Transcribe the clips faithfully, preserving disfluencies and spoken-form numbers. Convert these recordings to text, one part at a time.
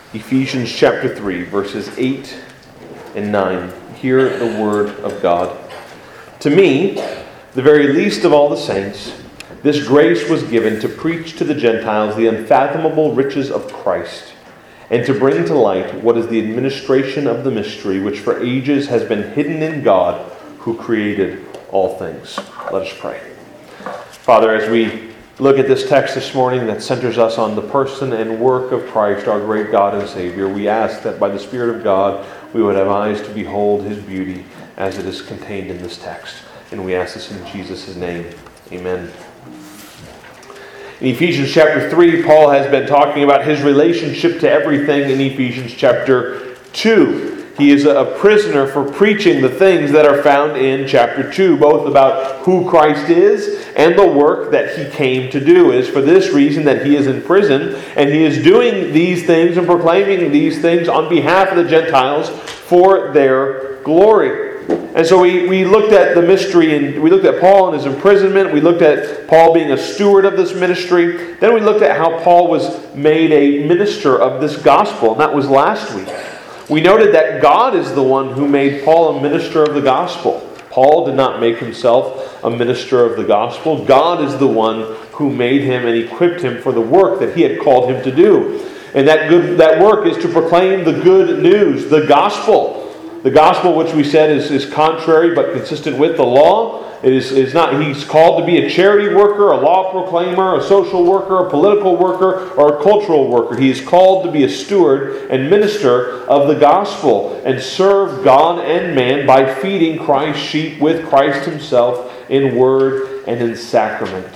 Ephesians chapter three, verses eight and nine. Hear the word of God. To me, the very least of all the saints, this grace was given to preach to the Gentiles the unfathomable riches of Christ, and to bring to light what is the administration of the mystery, which for ages has been hidden in God, who created all things. Let us pray. Father, as we look at this text this morning that centers us on the person and work of Christ, our great God and Savior, we ask that by the Spirit of God we would have eyes to behold His beauty as it is contained in this text. And we ask this in Jesus' name. Amen. In Ephesians chapter three, Paul has been talking about his relationship to everything in Ephesians chapter two. He is a prisoner for preaching the things that are found in chapter two, both about who Christ is and the work that He came to do. It is for this reason that he is in prison, and he is doing these things and proclaiming these things on behalf of the Gentiles for their glory. And so we, we looked at the mystery, and we looked at Paul and his imprisonment. We looked at Paul being a steward of this ministry. Then we looked at how Paul was made a minister of this gospel, and that was last week. We noted that God is the one who made Paul a minister of the gospel. Paul did not make himself a minister of the gospel. God is the one who made him and equipped him for the work that He had called him to do. And that good that work is to proclaim the good news, the gospel. The gospel, which we said is, is contrary but consistent with the law. It is, is not. He's called to be a charity worker, a law proclaimer, a social worker, a political worker, or a cultural worker. He is called to be a steward and minister of the gospel and serve God and man by feeding Christ's sheep with Christ Himself in word and in sacrament.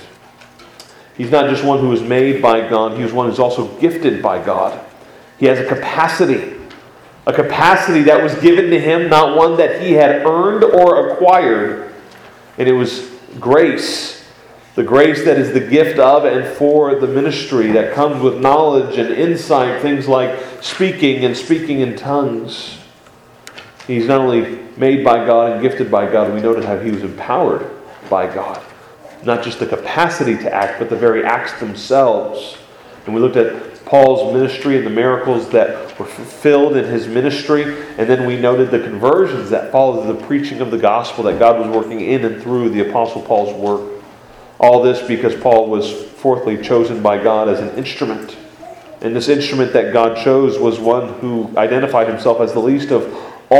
He's not just one who is made by God. He is one who is also gifted by God. He has a capacity. A capacity that was given to him, not one that he had earned or acquired. And it was grace. The grace that is the gift of and for the ministry that comes with knowledge and insight. Things like speaking and speaking in tongues. He's not only made by God and gifted by God. We noted how he was empowered by God. Not just the capacity to act, but the very acts themselves. And we looked at Paul's ministry and the miracles that were fulfilled in his ministry. And then we noted the conversions that followed the preaching of the gospel that God was working in and through the Apostle Paul's work. All this because Paul was fourthly chosen by God as an instrument. And this instrument that God chose was one who identified himself as the least of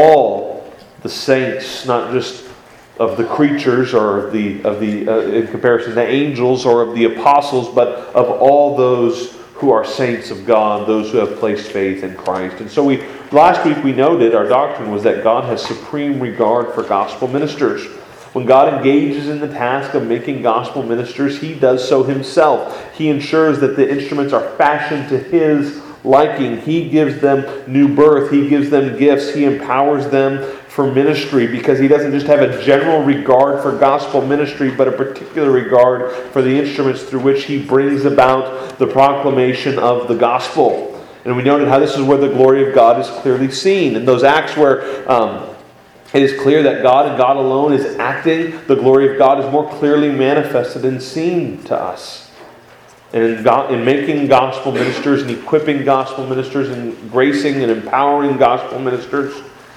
all the saints, not just of the creatures or of the, of the uh, in comparison to angels or of the apostles, but of all those who are saints of God, those who have placed faith in Christ. And so we last week we noted our doctrine was that God has supreme regard for gospel ministers. When God engages in the task of making gospel ministers, He does so Himself. He ensures that the instruments are fashioned to His liking. He gives them new birth. He gives them gifts. He empowers them for ministry because He doesn't just have a general regard for gospel ministry, but a particular regard for the instruments through which He brings about the proclamation of the gospel. And we noted how this is where the glory of God is clearly seen. In those acts where um, it is clear that God and God alone is acting, the glory of God is more clearly manifested and seen to us. And in, God, in making gospel ministers and equipping gospel ministers and gracing and empowering gospel ministers,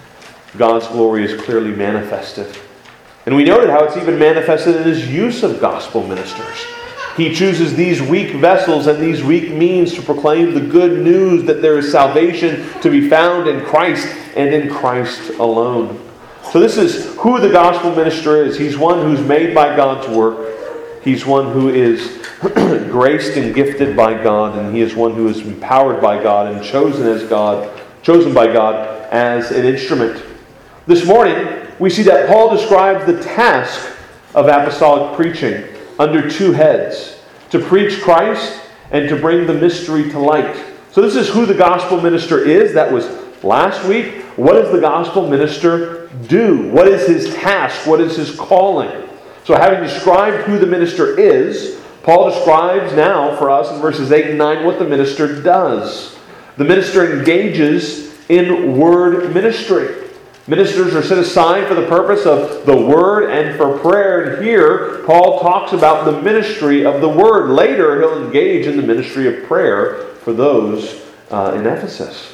God's glory is clearly manifested. And we noted how it's even manifested in His use of gospel ministers. He chooses these weak vessels and these weak means to proclaim the good news that there is salvation to be found in Christ and in Christ alone. So this is who the gospel minister is. He's one who's made by God's work. He's one who is graced and gifted by God, and he is one who is empowered by God and chosen as God, chosen by God as an instrument. This morning, we see that Paul describes the task of apostolic preaching under two heads: to preach Christ and to bring the mystery to light. So this is who the gospel minister is. That was last week. What does the gospel minister do? What is his task? What is his calling? So having described who the minister is, Paul describes now for us in verses eight and nine what the minister does. The minister engages in word ministry. Ministers are set aside for the purpose of the Word and for prayer. And here, Paul talks about the ministry of the Word. Later, he'll engage in the ministry of prayer for those uh, in Ephesus.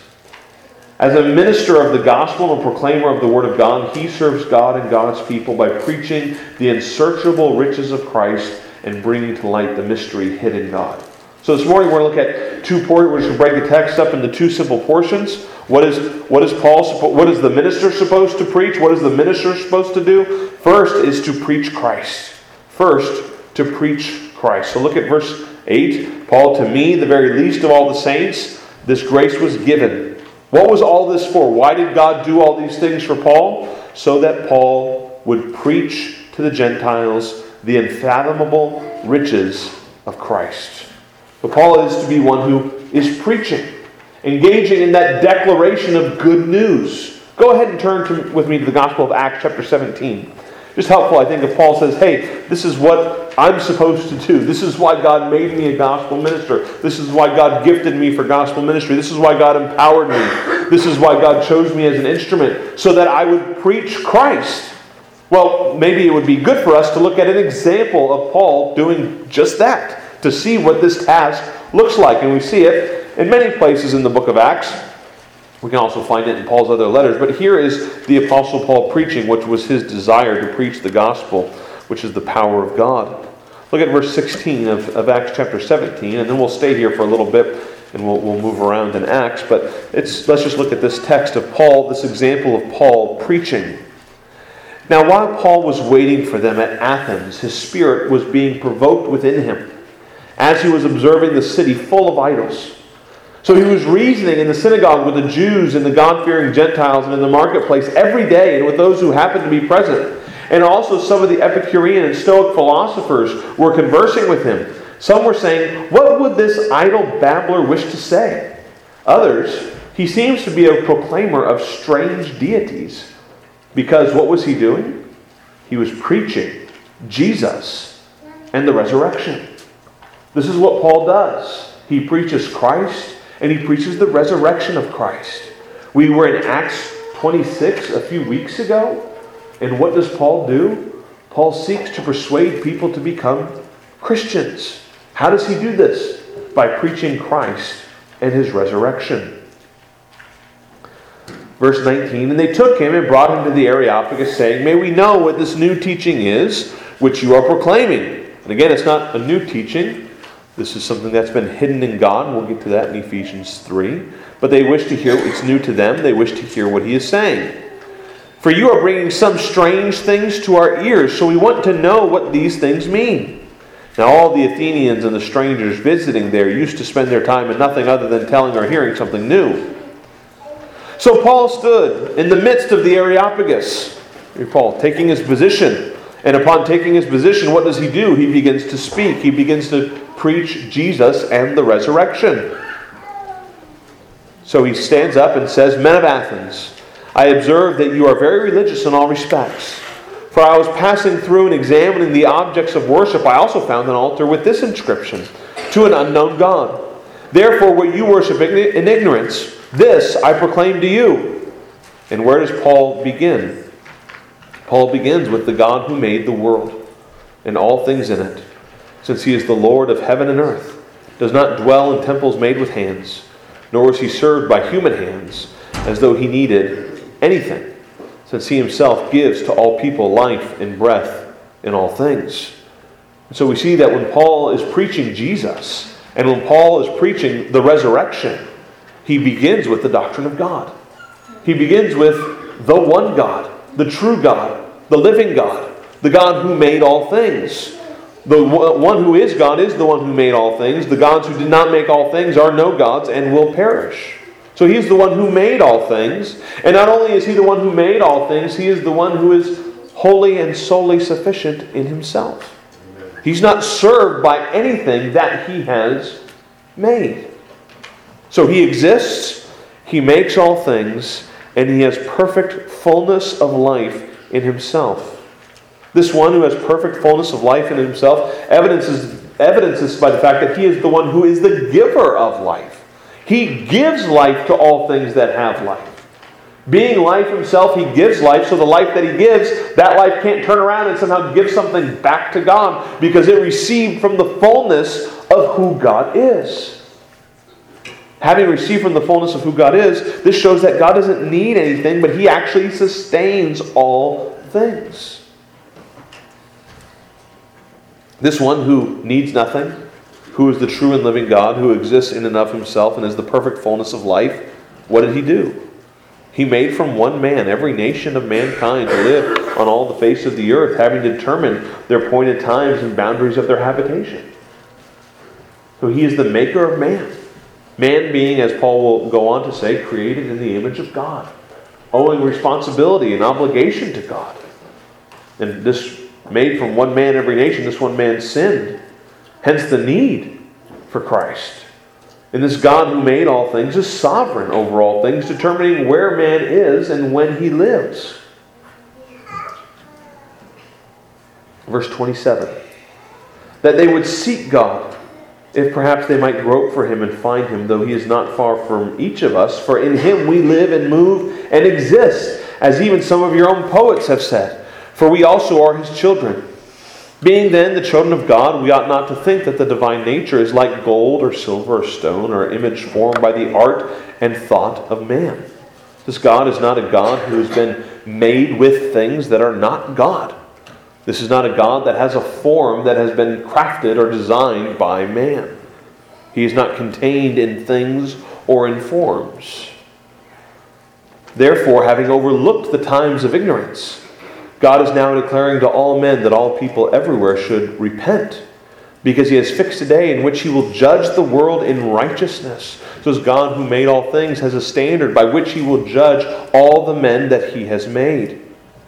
As a minister of the gospel and proclaimer of the word of God, he serves God and God's people by preaching the unsearchable riches of Christ and bringing to light the mystery hid in God. So this morning we're going to look at two portions. We're going to break the text up into two simple portions. What is what is Paul? What is the minister supposed to preach? What is the minister supposed to do? First is to preach Christ. First, to preach Christ. So look at verse eight. Paul, to me, the very least of all the saints, this grace was given. What was all this for? Why did God do all these things for Paul? So that Paul would preach to the Gentiles the unfathomable riches of Christ. But Paul is to be one who is preaching, engaging in that declaration of good news. Go ahead and turn to, with me to the Gospel of Acts chapter seventeen. Just helpful, I think, if Paul says, hey, this is what I'm supposed to do. This is why God made me a gospel minister. This is why God gifted me for gospel ministry. This is why God empowered me. This is why God chose me as an instrument, so that I would preach Christ. Well, maybe it would be good for us to look at an example of Paul doing just that, to see what this task looks like. And we see it in many places in the book of Acts. We can also find it in Paul's other letters. But here is the Apostle Paul preaching, which was his desire to preach the gospel, which is the power of God. Look at verse sixteen of, of Acts chapter seventeen, and then we'll stay here for a little bit, and we'll, we'll move around in Acts. But it's let's just look at this text of Paul, this example of Paul preaching. Now, while Paul was waiting for them at Athens, his spirit was being provoked within him, as he was observing the city full of idols. So he was reasoning in the synagogue with the Jews and the God-fearing Gentiles and in the marketplace every day, and with those who happened to be present. And also some of the Epicurean and Stoic philosophers were conversing with him. Some were saying, what would this idle babbler wish to say? Others, he seems to be a proclaimer of strange deities. Because what was he doing? He was preaching Jesus and the resurrection. This is what Paul does. He preaches Christ, and he preaches the resurrection of Christ. We were in Acts twenty-six a few weeks ago, and what does Paul do? Paul seeks to persuade people to become Christians. How does he do this? By preaching Christ and his resurrection. Verse nineteen, and they took him and brought him to the Areopagus, saying, may we know what this new teaching is, which you are proclaiming. And again, it's not a new teaching. This is something that's been hidden in God. We'll get to that in Ephesians three. But they wish to hear, it's new to them, they wish to hear what he is saying. For you are bringing some strange things to our ears, so we want to know what these things mean. Now all the Athenians and the strangers visiting there used to spend their time in nothing other than telling or hearing something new. So Paul stood in the midst of the Areopagus. Here Paul, taking his position. And upon taking his position, what does he do? He begins to speak. He begins to preach Jesus and the resurrection. So he stands up and says, men of Athens, I observe that you are very religious in all respects. For I was passing through and examining the objects of worship. I also found an altar with this inscription, to an unknown God. Therefore, what you worship in ignorance, this I proclaim to you. And where does Paul begin? Paul begins with the God who made the world and all things in it, since he is the Lord of heaven and earth, does not dwell in temples made with hands, nor is he served by human hands, as though he needed anything, since he himself gives to all people life and breath in all things. And so we see that when Paul is preaching Jesus, and when Paul is preaching the resurrection, he begins with the doctrine of God. He begins with the one God, the true God, the living God, the God who made all things. The one who is God is the one who made all things. The gods who did not make all things are no gods and will perish. So he's the one who made all things. And not only is he the one who made all things, he is the one who is wholly and solely sufficient in himself. He's not served by anything that he has made. So he exists, he makes all things, and he has perfect fullness of life in himself. This one who has perfect fullness of life in himself evidences, evidences by the fact that he is the one who is the giver of life. He gives life to all things that have life. Being life himself, he gives life, so the life that he gives, that life can't turn around and somehow give something back to God, because it received from the fullness of who God is. Having received from the fullness of who God is, this shows that God doesn't need anything, but He actually sustains all things. This one who needs nothing, who is the true and living God, who exists in and of Himself and is the perfect fullness of life, what did He do? He made from one man every nation of mankind to live on all the face of the earth, having determined their appointed times and boundaries of their habitation. So He is the maker of man. Man being, as Paul will go on to say, created in the image of God, owing responsibility and obligation to God. And this made from one man every nation, this one man sinned. Hence the need for Christ. And this God who made all things is sovereign over all things, determining where man is and when he lives. Verse twenty-seven. That they would seek God, if perhaps they might grope for Him and find Him, though He is not far from each of us. For in Him we live and move and exist, as even some of your own poets have said. For we also are His children. Being then the children of God, we ought not to think that the divine nature is like gold or silver or stone or image formed by the art and thought of man. This God is not a God who has been made with things that are not God. This is not a God that has a form that has been crafted or designed by man. He is not contained in things or in forms. Therefore, having overlooked the times of ignorance, God is now declaring to all men that all people everywhere should repent, because He has fixed a day in which He will judge the world in righteousness. So as God who made all things has a standard by which He will judge all the men that He has made.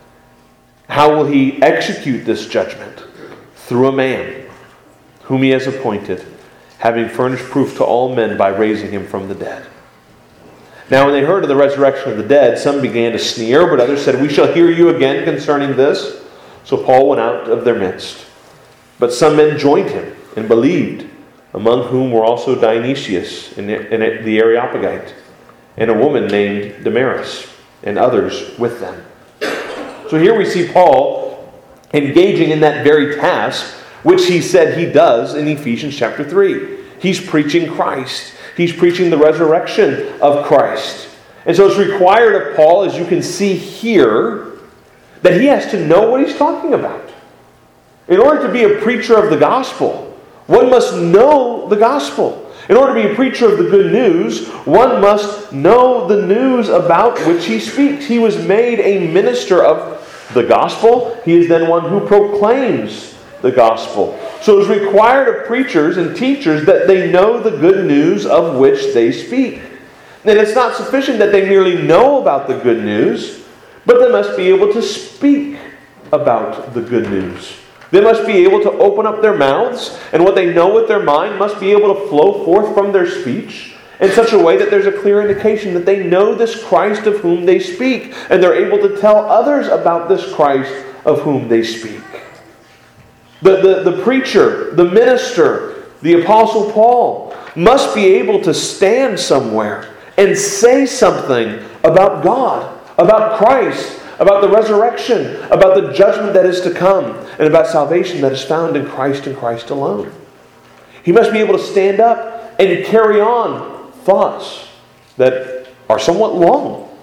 How will He execute this judgment? Through a man whom He has appointed, having furnished proof to all men by raising Him from the dead. Now when they heard of the resurrection of the dead, some began to sneer, but others said, "We shall hear you again concerning this." So Paul went out of their midst. But some men joined him and believed, among whom were also Dionysius and the Areopagite, and a woman named Damaris, and others with them. So here we see Paul engaging in that very task which he said he does in Ephesians chapter three. He's preaching Christ. He's preaching the resurrection of Christ. And so it's required of Paul, as you can see here, that he has to know what he's talking about. In order to be a preacher of the gospel, one must know the gospel. In order to be a preacher of the good news, one must know the news about which he speaks. He was made a minister of the gospel. He is then one who proclaims the gospel. So it is required of preachers and teachers that they know the good news of which they speak. And it's not sufficient that they merely know about the good news, but they must be able to speak about the good news. They must be able to open up their mouths, and what they know with their mind must be able to flow forth from their speech in such a way that there's a clear indication that they know this Christ of whom they speak, and they're able to tell others about this Christ of whom they speak. The, the, the preacher, the minister, the Apostle Paul must be able to stand somewhere and say something about God, about Christ, about the resurrection, about the judgment that is to come, and about salvation that is found in Christ and Christ alone. He must be able to stand up and carry on thoughts that are somewhat long.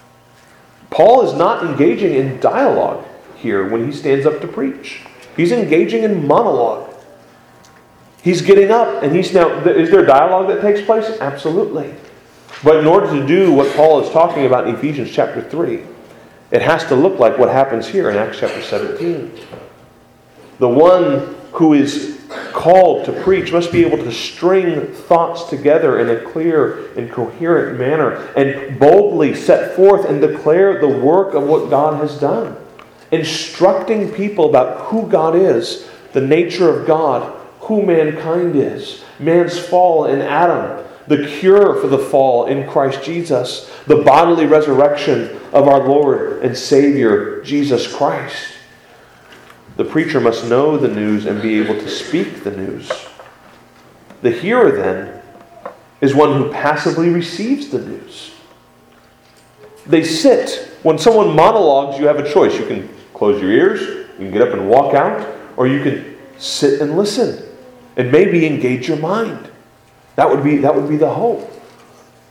Paul is not engaging in dialogue here when he stands up to preach. He's engaging in monologue. He's getting up and he's now... Is there dialogue that takes place? Absolutely. But in order to do what Paul is talking about in Ephesians chapter three, it has to look like what happens here in Acts chapter seventeen. The one who is called to preach must be able to string thoughts together in a clear and coherent manner and boldly set forth and declare the work of what God has done. Instructing people about who God is, the nature of God, who mankind is, man's fall in Adam, the cure for the fall in Christ Jesus, the bodily resurrection of our Lord and Savior, Jesus Christ. The preacher must know the news and be able to speak the news. The hearer, then, is one who passively receives the news. They sit. When someone monologues, you have a choice. You can close your ears, you can get up and walk out, or you can sit and listen and maybe engage your mind. That would be, that would be the hope.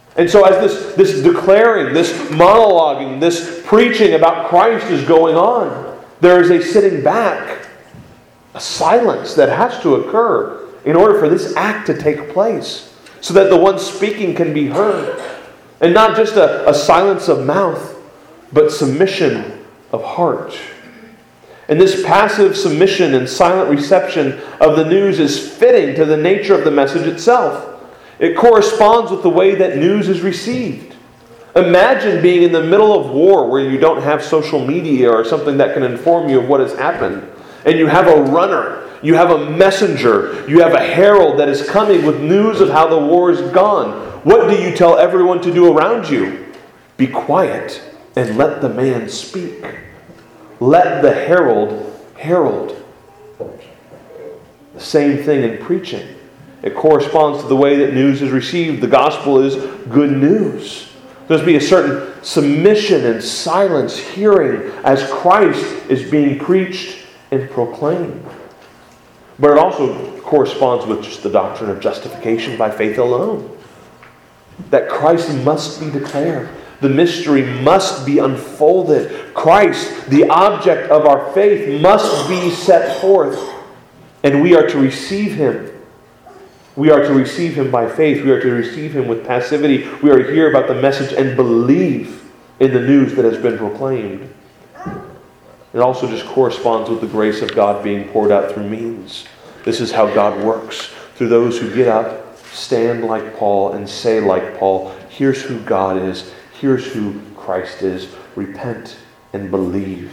And so as this, this declaring, this monologuing, this preaching about Christ is going on, there is a sitting back, a silence that has to occur in order for this act to take place, so that the one speaking can be heard. And not just a, a silence of mouth, but submission of heart. And this passive submission and silent reception of the news is fitting to the nature of the message itself. It corresponds with the way that news is received. Imagine being in the middle of war where you don't have social media or something that can inform you of what has happened. And you have a runner, you have a messenger, you have a herald that is coming with news of how the war is gone. What do you tell everyone to do around you? Be quiet and let the man speak. Let the herald herald. The same thing in preaching. It corresponds to the way that news is received. The gospel is good news. There's be a certain submission and silence, hearing as Christ is being preached and proclaimed. But it also corresponds with just the doctrine of justification by faith alone. That Christ must be declared. The mystery must be unfolded. Christ, the object of our faith, must be set forth. And we are to receive Him. We are to receive Him by faith. We are to receive Him with passivity. We are to hear about the message and believe in the news that has been proclaimed. It also just corresponds with the grace of God being poured out through means. This is how God works. Through those who get up, stand like Paul, and say like Paul, here's who God is. Here's who Christ is. Repent and believe.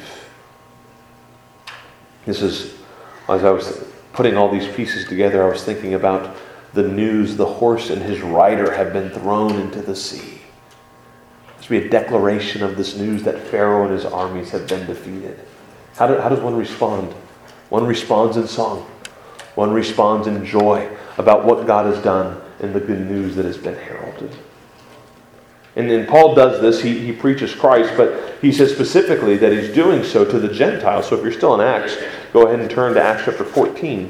This is, as I was putting all these pieces together, I was thinking about the news the horse and his rider have been thrown into the sea. There should be a declaration of this news that Pharaoh and his armies have been defeated. How, do, how does one respond? One responds in song. One responds in joy about what God has done and the good news that has been heralded. And then Paul does this. He, he preaches Christ, but he says specifically that he's doing so to the Gentiles. So if you're still in Acts, go ahead and turn to Acts chapter fourteen.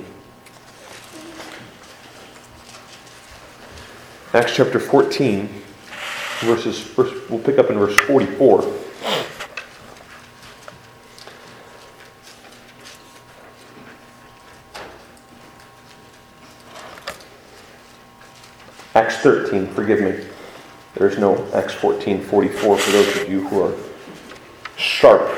Acts chapter fourteen, verses, verse, we'll pick up in verse forty-four. Acts thirteen, forgive me. There's no Acts fourteen forty-four for those of you who are sharp.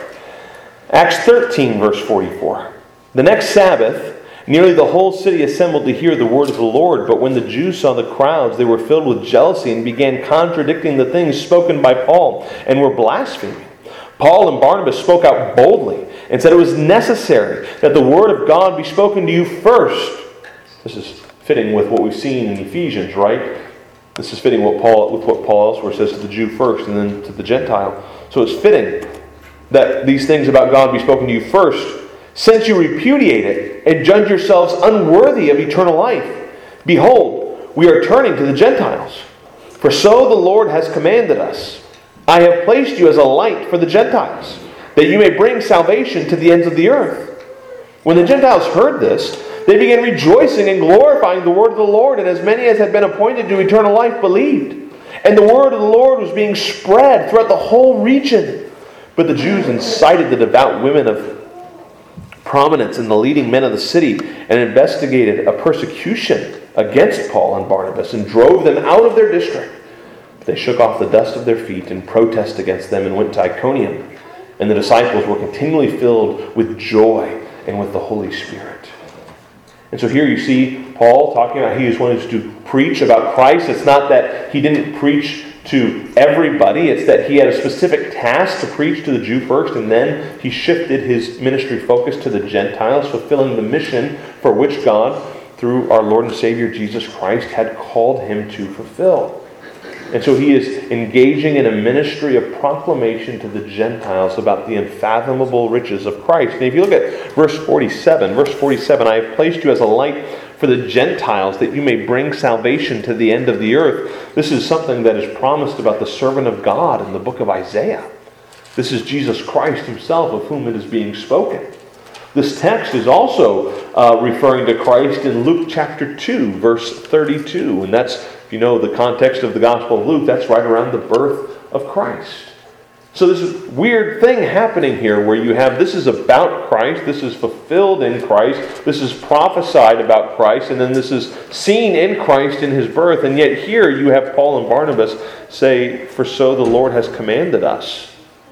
Acts thirteen, verse forty-four. The next Sabbath, nearly the whole city assembled to hear the word of the Lord. But when the Jews saw the crowds, they were filled with jealousy and began contradicting the things spoken by Paul and were blaspheming. Paul and Barnabas spoke out boldly and said it was necessary that the word of God be spoken to you first. This is fitting with what we've seen in Ephesians, right? This is fitting what Paul, with what Paul elsewhere says to the Jew first and then to the Gentile. So it's fitting that these things about God be spoken to you first. Since you repudiate it and judge yourselves unworthy of eternal life, behold, we are turning to the Gentiles. For so the Lord has commanded us. I have placed you as a light for the Gentiles, that you may bring salvation to the ends of the earth. When the Gentiles heard this, they began rejoicing and glorifying the word of the Lord, and as many as had been appointed to eternal life believed. And the word of the Lord was being spread throughout the whole region. But the Jews incited the devout women of prominence and the leading men of the city and investigated a persecution against Paul and Barnabas and drove them out of their district. But they shook off the dust of their feet in protest against them and went to Iconium. And the disciples were continually filled with joy and with the Holy Spirit. And so here you see Paul talking about he just wanted to preach about Christ. It's not that he didn't preach to everybody. It's that he had a specific task to preach to the Jew first, and then he shifted his ministry focus to the Gentiles, fulfilling the mission for which God, through our Lord and Savior Jesus Christ, had called him to fulfill. And so he is engaging in a ministry of proclamation to the Gentiles about the unfathomable riches of Christ. And if you look at verse forty-seven, verse forty-seven, I have placed you as a light for the Gentiles, that you may bring salvation to the end of the earth. This is something that is promised about the servant of God in the book of Isaiah. This is Jesus Christ himself, of whom it is being spoken. This text is also uh, referring to Christ in Luke chapter two, verse thirty-two. And that's If you know the context of the Gospel of Luke, that's right around the birth of Christ. So this weird thing happening here where you have, this is about Christ, this is fulfilled in Christ, this is prophesied about Christ, and then this is seen in Christ in his birth. And yet here you have Paul and Barnabas say, "For so the Lord has commanded us.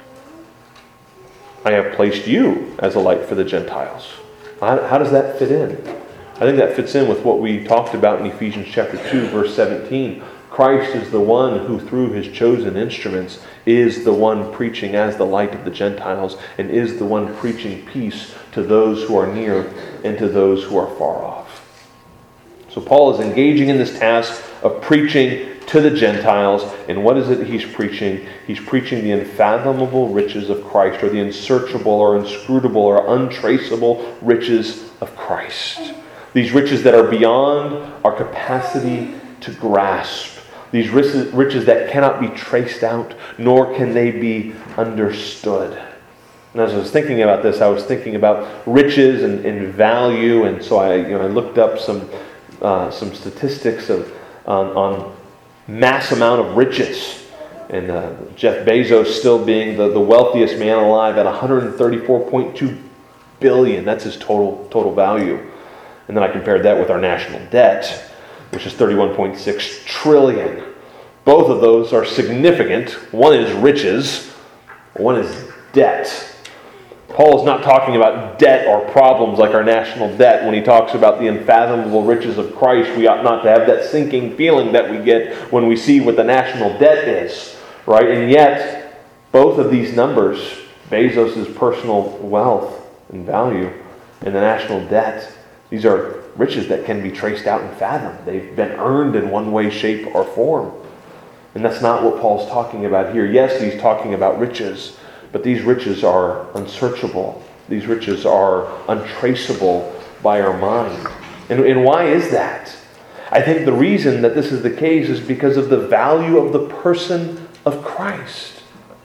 I have placed you as a light for the Gentiles." How, how does that fit in? I think that fits in with what we talked about in Ephesians chapter two, verse seventeen. Christ is the one who, through his chosen instruments, is the one preaching as the light of the Gentiles, and is the one preaching peace to those who are near and to those who are far off. So Paul is engaging in this task of preaching to the Gentiles. And what is it he's preaching? He's preaching the unfathomable riches of Christ, or the unsearchable or inscrutable or untraceable riches of Christ. These riches that are beyond our capacity to grasp. These riches, riches that cannot be traced out, nor can they be understood. And as I was thinking about this, I was thinking about riches and, and value, and so I, you know, I looked up some uh, some statistics of on, on mass amount of riches, and uh, Jeff Bezos still being the, the wealthiest man alive at one hundred thirty-four point two billion. That's his total total value. And then I compared that with our national debt, which is thirty-one point six trillion. Both of those are significant. One is riches, one is debt. Paul is not talking about debt or problems like our national debt. When he talks about the unfathomable riches of Christ, we ought not to have that sinking feeling that we get when we see what the national debt is, right? And yet, both of these numbers, Bezos' personal wealth and value and the national debt, these are riches that can be traced out and fathomed. They've been earned in one way, shape, or form. And that's not what Paul's talking about here. Yes, he's talking about riches, but these riches are unsearchable. These riches are untraceable by our mind. And, and why is that? I think the reason that this is the case is because of the value of the person of Christ.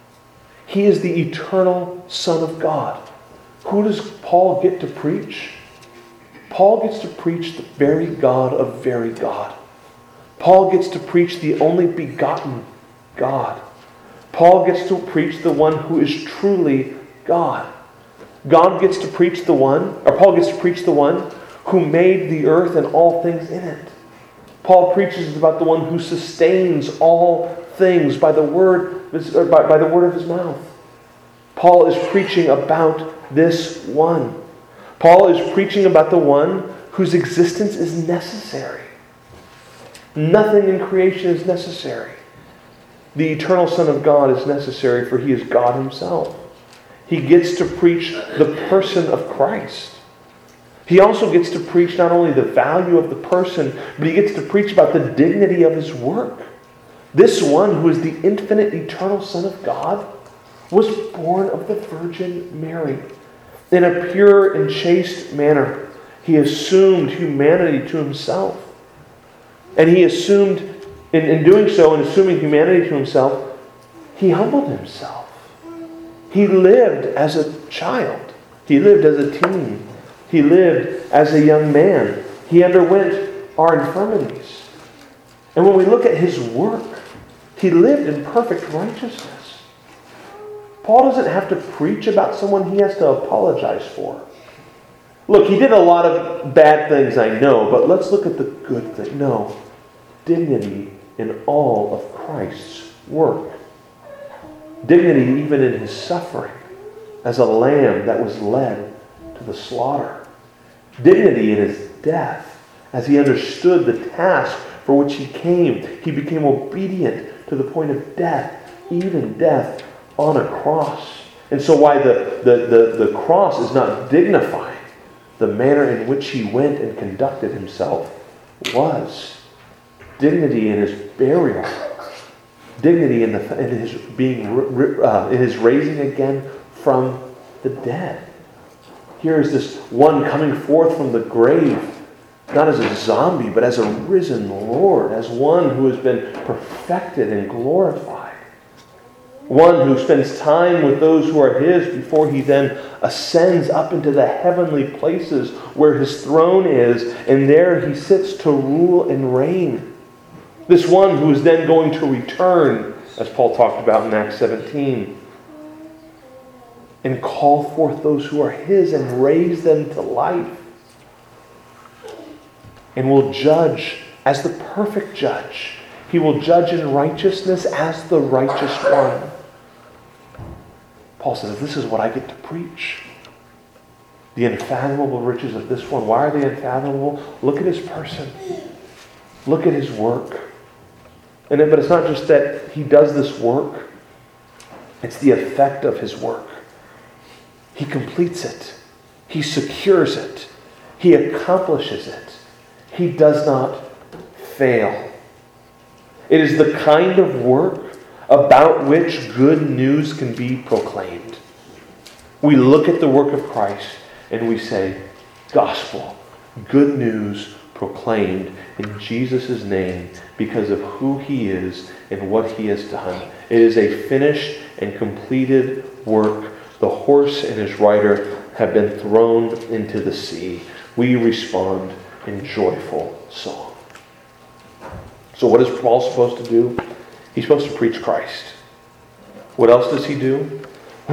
He is the eternal Son of God. Who does Paul get to preach? Paul gets to preach the very God of very God. Paul gets to preach the only begotten God. Paul gets to preach the one who is truly God. God gets to preach the one, or Paul gets to preach the one who made the earth and all things in it. Paul preaches about the one who sustains all things by the word, by, by the word of his mouth. Paul is preaching about this one. Paul is preaching about the one whose existence is necessary. Nothing in creation is necessary. The eternal Son of God is necessary, for he is God himself. He gets to preach the person of Christ. He also gets to preach not only the value of the person, but he gets to preach about the dignity of his work. This one, who is the infinite, eternal Son of God, was born of the Virgin Mary. In a pure and chaste manner, he assumed humanity to himself. And he assumed, in, in doing so, in assuming humanity to himself, he humbled himself. He lived as a child. He lived as a teen. He lived as a young man. He underwent our infirmities. And when we look at his work, he lived in perfect righteousness. Paul doesn't have to preach about someone he has to apologize for. Look, he did a lot of bad things, I know, but let's look at the good thing. No, dignity in all of Christ's work. Dignity even in his suffering as a lamb that was led to the slaughter. Dignity in his death as he understood the task for which he came. He became obedient to the point of death, even death on a cross. And so why the, the, the, the cross is not dignifying, the manner in which he went and conducted himself was. Dignity in his burial. Dignity in, the, in his being uh, in his raising again from the dead. Here is this one coming forth from the grave, not as a zombie, but as a risen Lord, as one who has been perfected and glorified. One who spends time with those who are his before he then ascends up into the heavenly places where his throne is, and there he sits to rule and reign. This one who is then going to return, as Paul talked about in Acts seventeen, and call forth those who are his and raise them to life. And will judge as the perfect judge. He will judge in righteousness as the righteous one. Paul says, this is what I get to preach. The unfathomable riches of this one. Why are they unfathomable? Look at his person. Look at his work. And then, but it's not just that he does this work. It's the effect of his work. He completes it. He secures it. He accomplishes it. He does not fail. It is the kind of work about which good news can be proclaimed. We look at the work of Christ and we say, gospel, good news proclaimed in Jesus' name because of who he is and what he has done. It is a finished and completed work. The horse and his rider have been thrown into the sea. We respond in joyful song. So what is Paul supposed to do? He's supposed to preach Christ. What else does he do?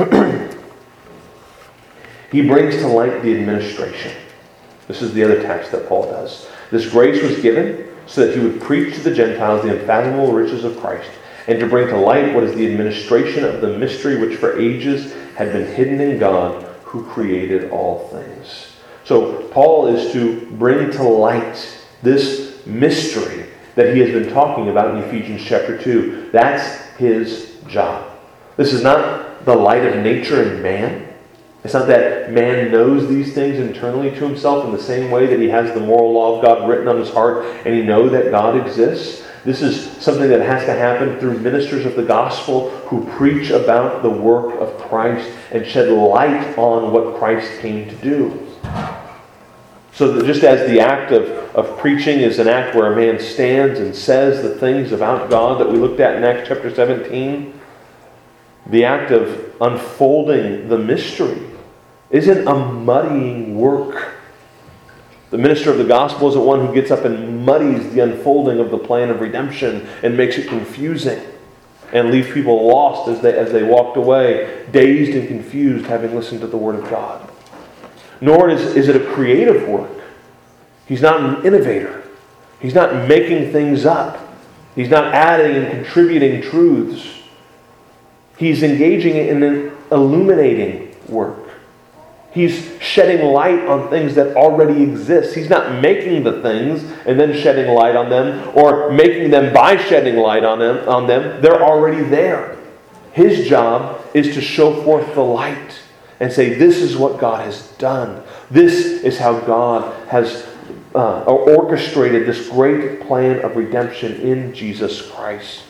He brings to light the administration. This is the other task that Paul does. This grace was given so that he would preach to the Gentiles the unfathomable riches of Christ, and to bring to light what is the administration of the mystery which for ages had been hidden in God, who created all things. So Paul is to bring to light this mystery that he has been talking about in Ephesians chapter two. That's his job. This is not the light of nature and man. It's not that man knows these things internally to himself in the same way that he has the moral law of God written on his heart and he knows that God exists. This is something that has to happen through ministers of the gospel who preach about the work of Christ and shed light on what Christ came to do. So that just as the act of, of preaching is an act where a man stands and says the things about God that we looked at in Acts chapter seventeen, the act of unfolding the mystery isn't a muddying work. The minister of the gospel isn't one who gets up and muddies the unfolding of the plan of redemption and makes it confusing and leaves people lost as they, as they walked away, dazed and confused, having listened to the word of God. Nor is, is it a creative work. He's not an innovator. He's not making things up. He's not adding and contributing truths. He's engaging in an illuminating work. He's shedding light on things that already exist. He's not making the things and then shedding light on them, or making them by shedding light on them. On them. They're already there. His job is to show forth the light and say, this is what God has done. This is how God has uh, orchestrated this great plan of redemption in Jesus Christ.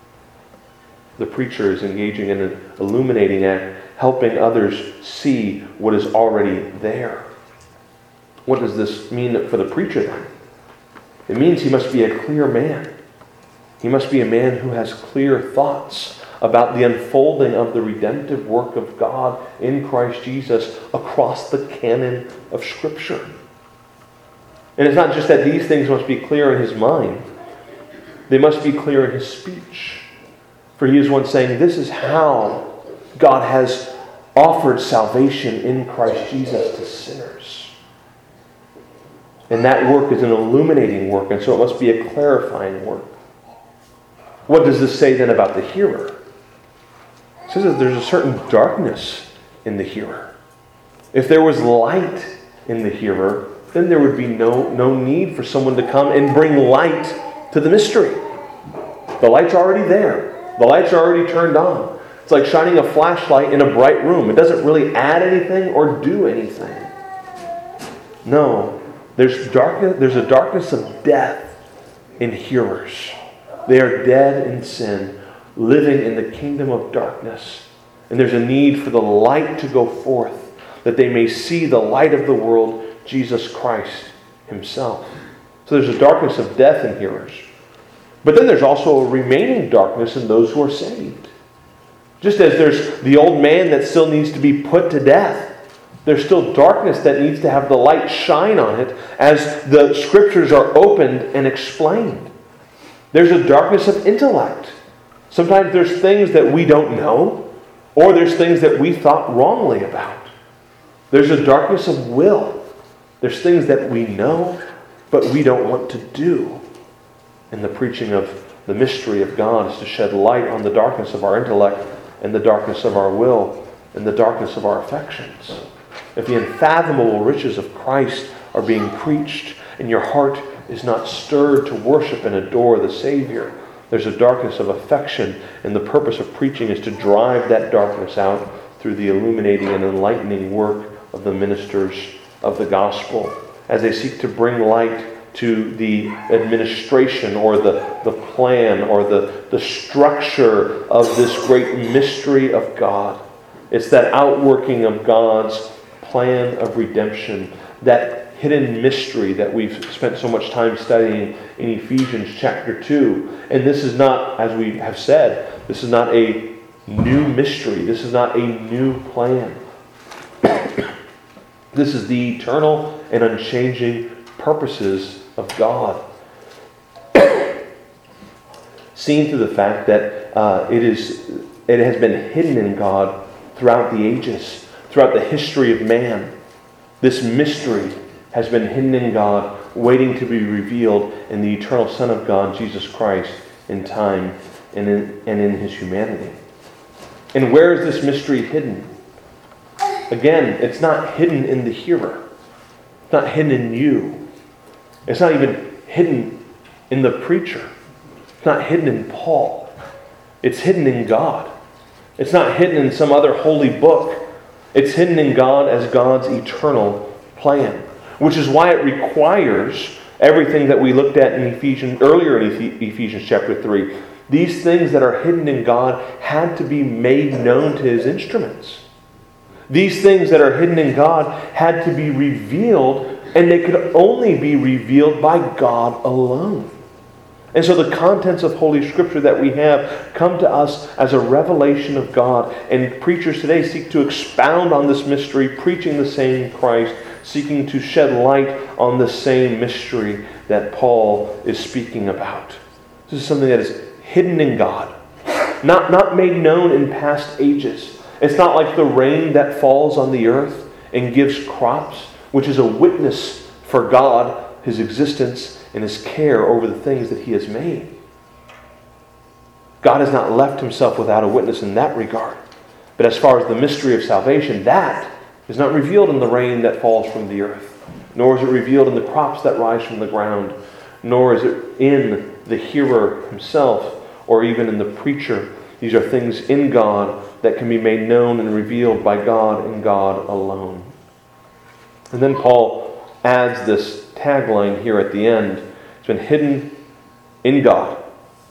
The preacher is engaging in an illuminating act, helping others see what is already there. What does this mean for the preacher then? It means he must be a clear man. He must be a man who has clear thoughts about the unfolding of the redemptive work of God in Christ Jesus across the canon of Scripture. And it's not just that these things must be clear in his mind. They must be clear in his speech. For he is one saying, this is how God has offered salvation in Christ Jesus to sinners. And that work is an illuminating work, and so it must be a clarifying work. What does this say then about the hearer? It says that there's a certain darkness in the hearer. If there was light in the hearer, then there would be no, no need for someone to come and bring light to the mystery. The light's already there. The lights are already turned on. It's like shining a flashlight in a bright room. It doesn't really add anything or do anything. No, there's darkness, there's a darkness of death in hearers. They are dead in sin, living in the kingdom of darkness. And there's a need for the light to go forth, that they may see the light of the world, Jesus Christ himself. So there's a darkness of death in hearers. But then there's also a remaining darkness in those who are saved. Just as there's the old man that still needs to be put to death, there's still darkness that needs to have the light shine on it as the Scriptures are opened and explained. There's a darkness of intellect. Sometimes there's things that we don't know, or there's things that we thought wrongly about. There's a darkness of will. There's things that we know, but we don't want to do. And the preaching of the mystery of God is to shed light on the darkness of our intellect and the darkness of our will and the darkness of our affections. If the unfathomable riches of Christ are being preached and your heart is not stirred to worship and adore the Savior, there's a darkness of affection, and the purpose of preaching is to drive that darkness out through the illuminating and enlightening work of the ministers of the gospel as they seek to bring light to the administration or the, the plan or the, the structure of this great mystery of God. It's that outworking of God's plan of redemption, that hidden mystery that we've spent so much time studying in Ephesians chapter two. And this is not, as we have said, this is not a new mystery. This is not a new plan. This is the eternal and unchanging purposes of God. Seen through the fact that uh, it is, it has been hidden in God throughout the ages, throughout the history of man. This mystery has been hidden in God, waiting to be revealed in the eternal Son of God, Jesus Christ, in time and in, and in His humanity. And where is this mystery hidden? Again, it's not hidden in the hearer. It's not hidden in you. It's not even hidden in the preacher. It's not hidden in Paul. It's hidden in God. It's not hidden in some other holy book. It's hidden in God as God's eternal plan. Which is why it requires everything that we looked at in Ephesians, earlier in Ephesians chapter three. These things that are hidden in God had to be made known to His instruments. These things that are hidden in God had to be revealed, and they could only be revealed by God alone. And so the contents of Holy Scripture that we have come to us as a revelation of God. And preachers today seek to expound on this mystery, preaching the same Christ, seeking to shed light on the same mystery that Paul is speaking about. This is something that is hidden in God, not, not made known in past ages. It's not like the rain that falls on the earth and gives crops, which is a witness for God, His existence, and His care over the things that He has made. God has not left Himself without a witness in that regard. But as far as the mystery of salvation, that is not revealed in the rain that falls from the earth, nor is it revealed in the crops that rise from the ground, nor is it in the hearer himself, or even in the preacher. These are things in God that can be made known and revealed by God and God alone. And then Paul adds this tagline here at the end. It's been hidden in God,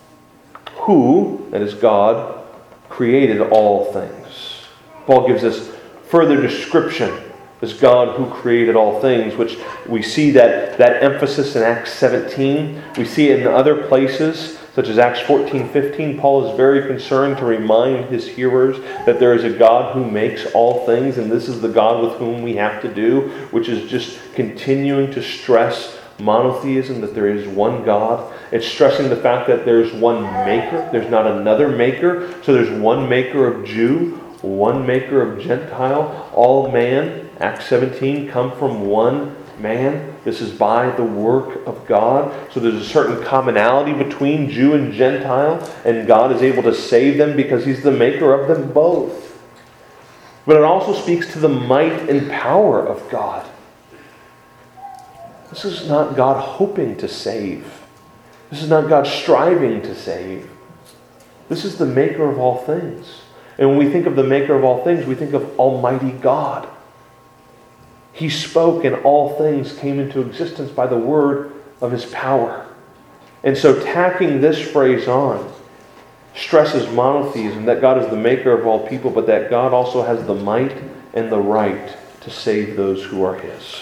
who, that is God, created all things. Paul gives us further description as God who created all things, which we see that, that emphasis in Acts seventeen. We see it in other places, such as Acts fourteen fifteen. Paul is very concerned to remind his hearers that there is a God who makes all things, and this is the God with whom we have to do, which is just continuing to stress monotheism, that there is one God. It's stressing the fact that there's one maker. There's not another maker. So there's one maker of Jew, one maker of Gentile. All man, Acts seventeen, come from one man. This is by the work of God. So there's a certain commonality between Jew and Gentile, and God is able to save them because He's the maker of them both. But it also speaks to the might and power of God. This is not God hoping to save. This is not God striving to save. This is the maker of all things. And when we think of the maker of all things, we think of Almighty God. He spoke and all things came into existence by the word of His power. And so tacking this phrase on stresses monotheism, that God is the maker of all people, but that God also has the might and the right to save those who are His.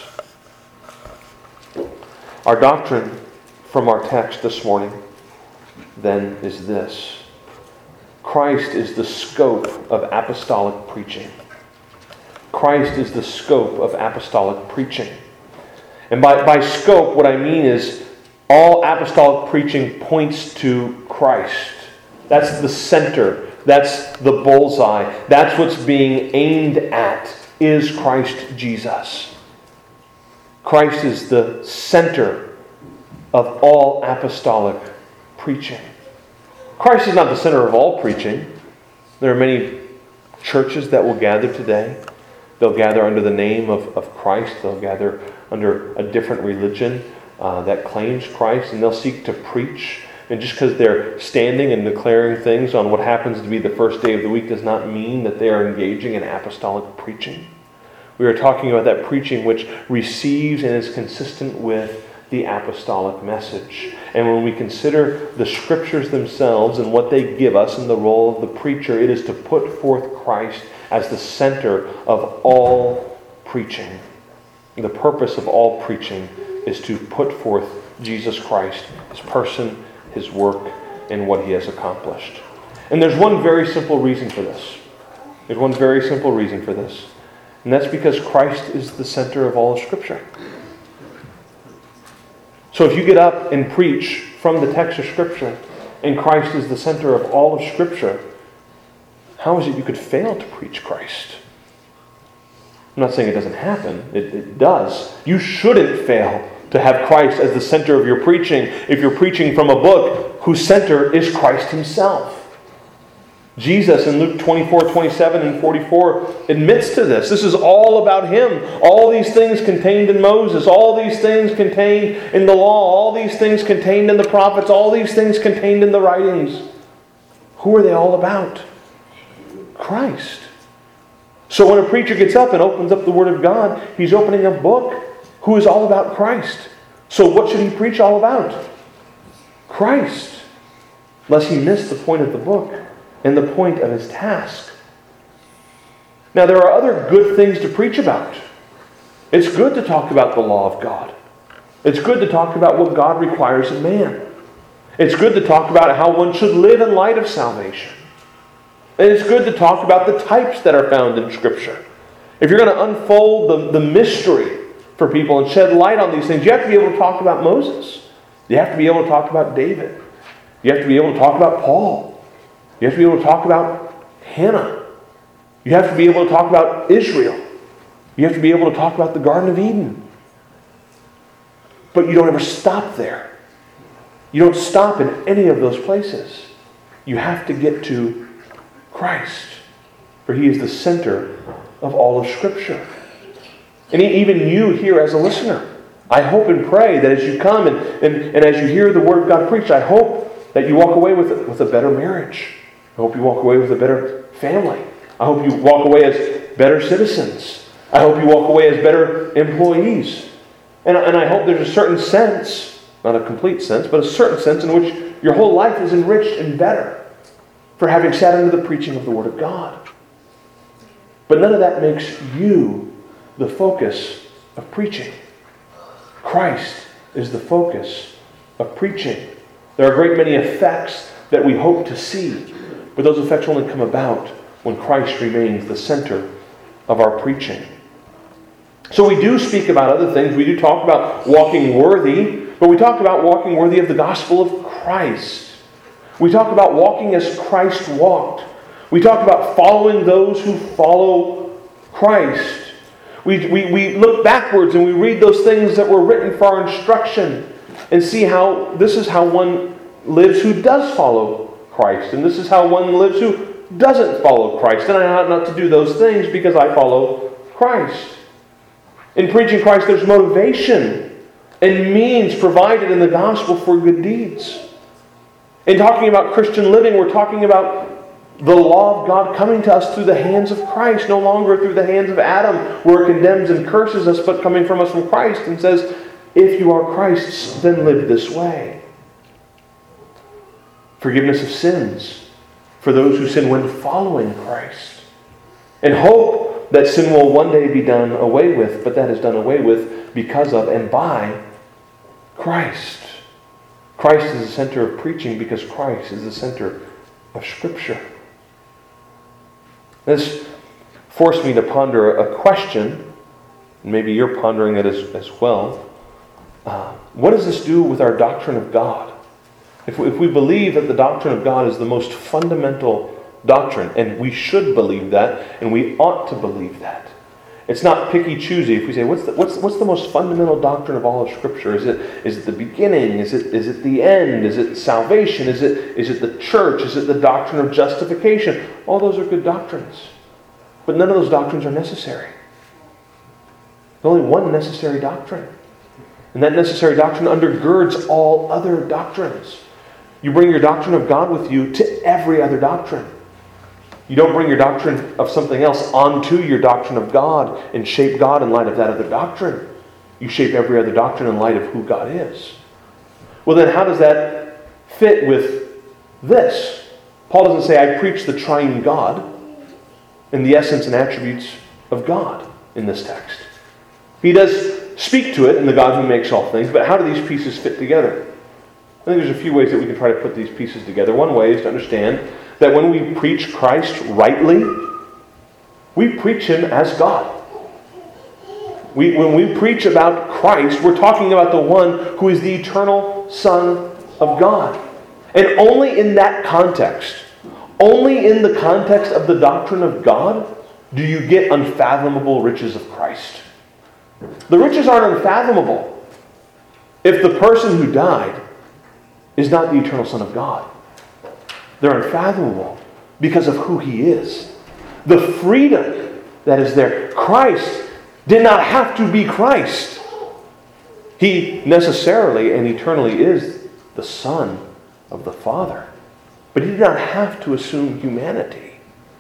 Our doctrine from our text this morning, then, is this. Christ is the scope of apostolic preaching. Christ is the scope of apostolic preaching. And by, by scope, what I mean is All apostolic preaching points to Christ. That's the center. That's the bullseye. That's what's being aimed at, is Christ Jesus. Christ is the center of all apostolic preaching. Christ is not the center of all preaching. There are many churches that will gather today. They'll gather under the name of, of Christ. They'll gather under a different religion uh, that claims Christ, and they'll seek to preach. And just because they're standing and declaring things on what happens to be the first day of the week does not mean that they are engaging in apostolic preaching. We are talking about that preaching which receives and is consistent with the apostolic message. And when we consider the Scriptures themselves and what they give us in the role of the preacher, it is to put forth Christ as the center of all preaching. The purpose of all preaching is to put forth Jesus Christ, His person, His work, and what He has accomplished. And there's one very simple reason for this. There's one very simple reason for this. And that's because Christ is the center of all of Scripture. So if you get up and preach from the text of Scripture, and Christ is the center of all of Scripture, how is it you could fail to preach Christ? I'm not saying it doesn't happen. It, it does. You shouldn't fail to have Christ as the center of your preaching if you're preaching from a book whose center is Christ Himself. Jesus in Luke twenty-four, twenty-seven, and forty-four admits to this. This is all about Him. All these things contained in Moses, all these things contained in the law, all these things contained in the prophets, all these things contained in the writings. Who are they all about? Christ. So when a preacher gets up and opens up the Word of God, he's opening a book who is all about Christ. So what should he preach all about? Christ. Lest he miss the point of the book and the point of his task. Now there are other good things to preach about. It's good to talk about the law of God. It's good to talk about what God requires of man. It's good to talk about how one should live in light of salvation. And it's good to talk about the types that are found in Scripture. If you're going to unfold the, the mystery for people and shed light on these things, you have to be able to talk about Moses. You have to be able to talk about David. You have to be able to talk about Paul. You have to be able to talk about Hannah. You have to be able to talk about Israel. You have to be able to talk about the Garden of Eden. But you don't ever stop there. You don't stop in any of those places. You have to get to Christ, for He is the center of all of Scripture. And even you here as a listener, I hope and pray that as you come and, and, and as you hear the Word of God preached, I hope that you walk away with, with a better marriage. I hope you walk away with a better family. I hope you walk away as better citizens. I hope you walk away as better employees. And, and I hope there's a certain sense, not a complete sense, but a certain sense in which your whole life is enriched and better for having sat under the preaching of the Word of God. But none of that makes you the focus of preaching. Christ is the focus of preaching. There are a great many effects that we hope to see, but those effects only come about when Christ remains the center of our preaching. So we do speak about other things. We do talk about walking worthy, but we talk about walking worthy of the gospel of Christ. We talk about walking as Christ walked. We talk about following those who follow Christ. We, we, we look backwards and we read those things that were written for our instruction and see how this is how one lives who does follow Christ. And this is how one lives who doesn't follow Christ. And I ought not to do those things because I follow Christ. In preaching Christ, there's motivation and means provided in the gospel for good deeds. In talking about Christian living, we're talking about the law of God coming to us through the hands of Christ, no longer through the hands of Adam, where it condemns and curses us, but coming from us from Christ and says, if you are Christ's, then live this way. Forgiveness of sins for those who sin when following Christ. And hope that sin will one day be done away with, but that is done away with because of and by Christ. Christ is the center of preaching because Christ is the center of Scripture. This forced me to ponder a question, and maybe you're pondering it as, as well. uh, what does this do with our doctrine of God? If we, if we believe that the doctrine of God is the most fundamental doctrine, and we should believe that, and we ought to believe that. It's not picky-choosy. If we say, what's the, what's, what's the most fundamental doctrine of all of Scripture? Is it, is it the beginning? Is it, is it the end? Is it salvation? Is it, is it the church? Is it the doctrine of justification? All those are good doctrines. But none of those doctrines are necessary. There's only one necessary doctrine. And that necessary doctrine undergirds all other doctrines. You bring your doctrine of God with you to every other doctrine. You don't bring your doctrine of something else onto your doctrine of God and shape God in light of that other doctrine. You shape every other doctrine in light of who God is. Well, then how does that fit with this? Paul doesn't say, I preach the triune God and the essence and attributes of God in this text. He does speak to it in the God who makes all things, but how do these pieces fit together? I think there's a few ways that we can try to put these pieces together. One way is to understand that when we preach Christ rightly, we preach Him as God. We, when we preach about Christ, we're talking about the one who is the eternal Son of God. And only in that context, only in the context of the doctrine of God, do you get unfathomable riches of Christ. The riches aren't unfathomable if the person who died is not the eternal Son of God. They're unfathomable because of who He is. The freedom that is there. Christ did not have to be Christ. He necessarily and eternally is the Son of the Father. But He did not have to assume humanity.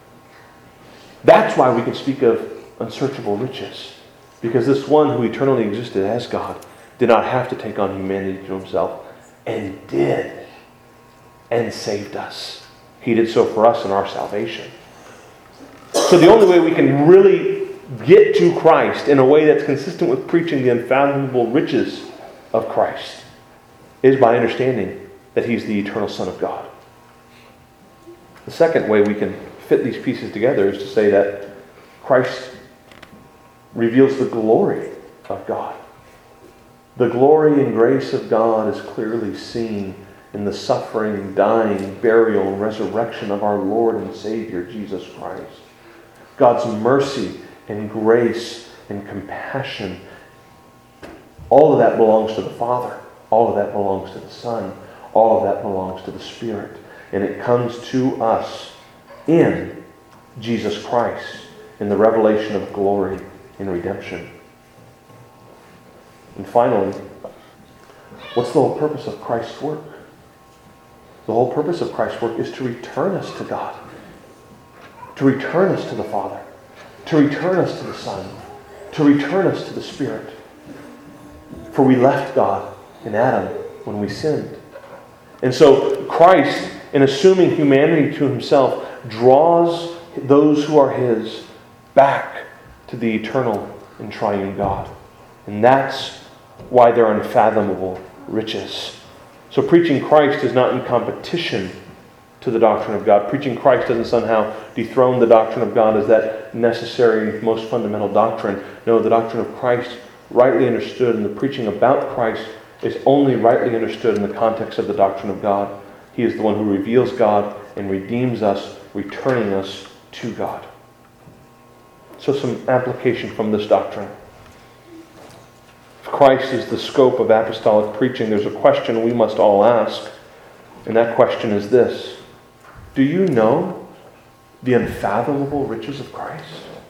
That's why we can speak of unsearchable riches. Because this one who eternally existed as God did not have to take on humanity to Himself, and did, and saved us. He did so for us in our salvation. So the only way we can really get to Christ in a way that's consistent with preaching the unfathomable riches of Christ is by understanding that He's the eternal Son of God. The second way we can fit these pieces together is to say that Christ reveals the glory of God. The glory and grace of God is clearly seen in the suffering, dying, burial, and resurrection of our Lord and Savior, Jesus Christ. God's mercy and grace and compassion, all of that belongs to the Father. All of that belongs to the Son. All of that belongs to the Spirit. And it comes to us in Jesus Christ, in the revelation of glory and redemption. And finally, what's the whole purpose of Christ's work? The whole purpose of Christ's work is to return us to God, to return us to the Father, to return us to the Son, to return us to the Spirit. For we left God in Adam when we sinned. And so Christ, in assuming humanity to Himself, draws those who are His back to the eternal and triune God. And that's why they're unfathomable riches. So preaching Christ is not in competition to the doctrine of God. Preaching Christ doesn't somehow dethrone the doctrine of God as that necessary, most fundamental doctrine. No, the doctrine of Christ, rightly understood, and the preaching about Christ is only rightly understood in the context of the doctrine of God. He is the one who reveals God and redeems us, returning us to God. So some application from this doctrine. If Christ is the scope of apostolic preaching, there's a question we must all ask. And that question is this: do you know the unfathomable riches of Christ?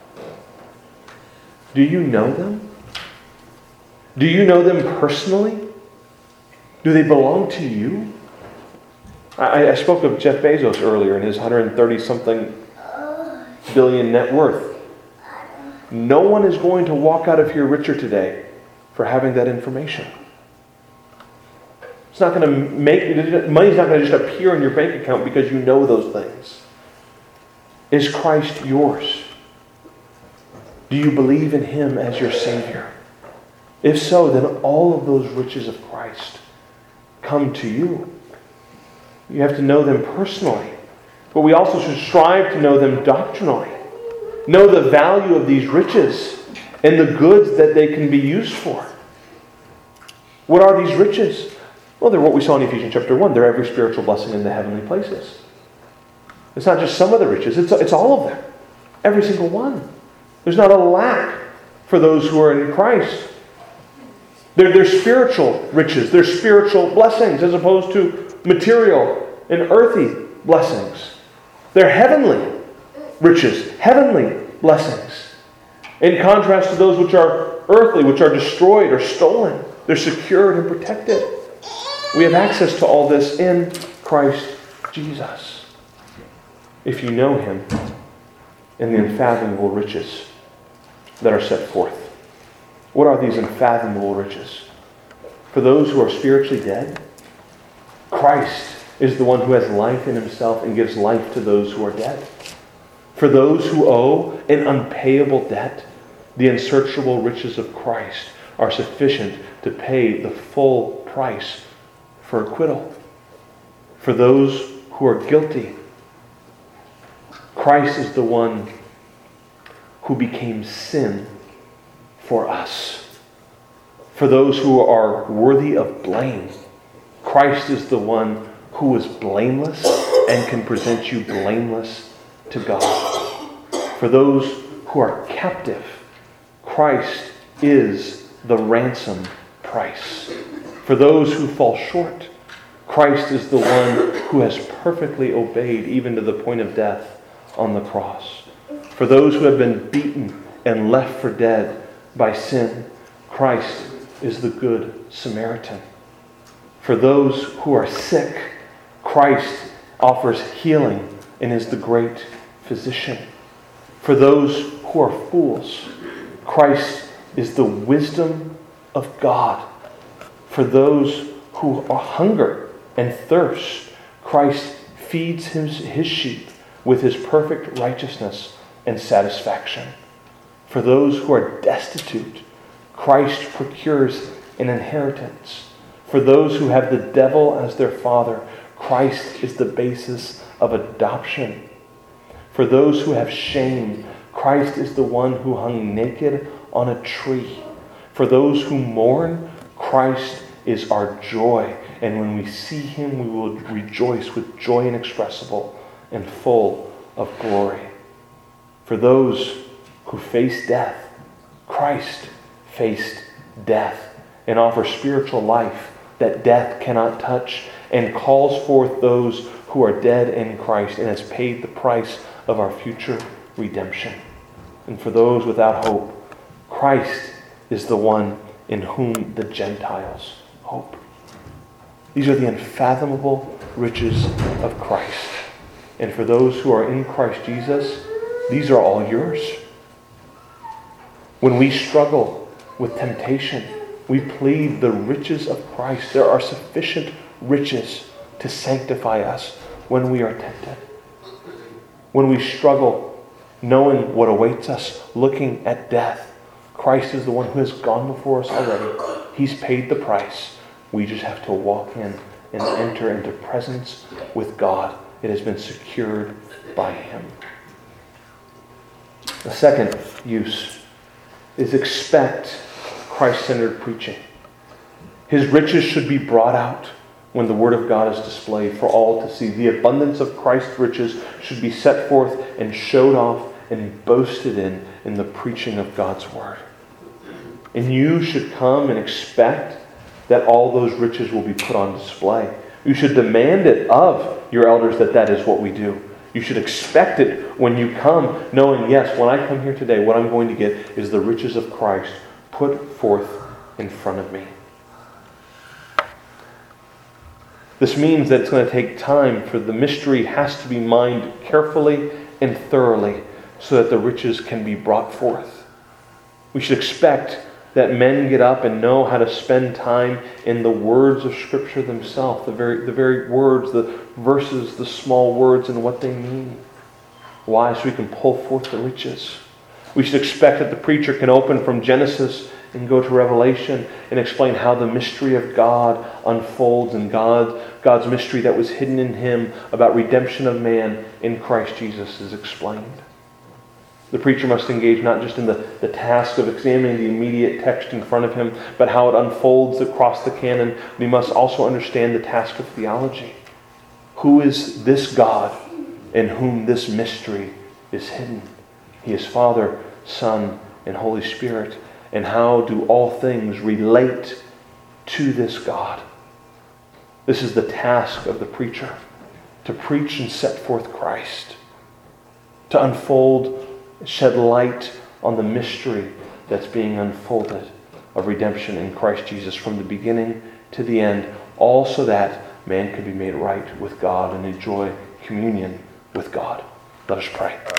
Do you know them? Do you know them personally? Do they belong to you? I, I spoke of Jeff Bezos earlier and his one hundred thirty something billion net worth. No one is going to walk out of here richer today for having that information. It's not going to make, money's not going to just appear in your bank account because you know those things. Is Christ yours? Do you believe in Him as your Savior? If so, then all of those riches of Christ come to you. You have to know them personally. But we also should strive to know them doctrinally. Know the value of these riches and the goods that they can be used for. What are these riches? Well, they're what we saw in Ephesians chapter one. They're every spiritual blessing in the heavenly places. It's not just some of the riches. It's, it's all of them. Every single one. There's not a lack for those who are in Christ. They're, they're spiritual riches. They're spiritual blessings as opposed to material and earthy blessings. They're heavenly riches. Heavenly blessings. In contrast to those which are earthly, which are destroyed or stolen. They're secured and protected. We have access to all this in Christ Jesus. If you know Him and the unfathomable riches that are set forth. What are these unfathomable riches? For those who are spiritually dead, Christ is the one who has life in Himself and gives life to those who are dead. For those who owe an unpayable debt, the unsearchable riches of Christ are sufficient to pay the full price for acquittal. For those who are guilty, Christ is the one who became sin for us. For those who are worthy of blame, Christ is the one who is blameless and can present you blameless to God. For those who are captive, Christ is the ransom price. For those who fall short, Christ is the one who has perfectly obeyed even to the point of death on the cross. For those who have been beaten and left for dead by sin, Christ is the good Samaritan. For those who are sick, Christ offers healing and is the great physician. For those who are fools, Christ is the wisdom of God. For those who are hunger and thirst, Christ feeds his, his sheep with His perfect righteousness and satisfaction. For those who are destitute, Christ procures an inheritance. For those who have the devil as their father, Christ is the basis of adoption. For those who have shame, Christ is the one who hung naked on a tree. For those who mourn, Christ is our joy. And when we see Him, we will rejoice with joy inexpressible and full of glory. For those who face death, Christ faced death and offers spiritual life that death cannot touch and calls forth those who are dead in Christ and has paid the price of our future redemption. And for those without hope, Christ is the one in whom the Gentiles hope. These are the unfathomable riches of Christ. And for those who are in Christ Jesus, these are all yours. When we struggle with temptation, we plead the riches of Christ. There are sufficient riches to sanctify us when we are tempted. When we struggle knowing what awaits us, looking at death, Christ is the one who has gone before us already. He's paid the price. We just have to walk in and enter into presence with God. It has been secured by Him. The second use is expect Christ-centered preaching. His riches should be brought out when the Word of God is displayed for all to see. The abundance of Christ's riches should be set forth and showed off and boasted in in the preaching of God's Word. And you should come and expect that all those riches will be put on display. You should demand it of your elders that that is what we do. You should expect it when you come, knowing, yes, when I come here today, what I'm going to get is the riches of Christ put forth in front of me. This means that it's going to take time, for the mystery has to be mined carefully and thoroughly so that the riches can be brought forth. We should expect that men get up and know how to spend time in the words of Scripture themselves, the very, the very words, the verses, the small words and what they mean. Why? So we can pull forth the riches. We should expect that the preacher can open from Genesis and go to Revelation and explain how the mystery of God unfolds and God, God's mystery that was hidden in Him about redemption of man in Christ Jesus is explained. The preacher must engage not just in the, the task of examining the immediate text in front of him, but how it unfolds across the canon. We must also understand the task of theology. Who is this God in whom this mystery is hidden? He is Father, Son, and Holy Spirit. And how do all things relate to this God? This is the task of the preacher, to preach and set forth Christ, to unfold, shed light on the mystery that's being unfolded of redemption in Christ Jesus from the beginning to the end, all so that man can be made right with God and enjoy communion with God. Let us pray.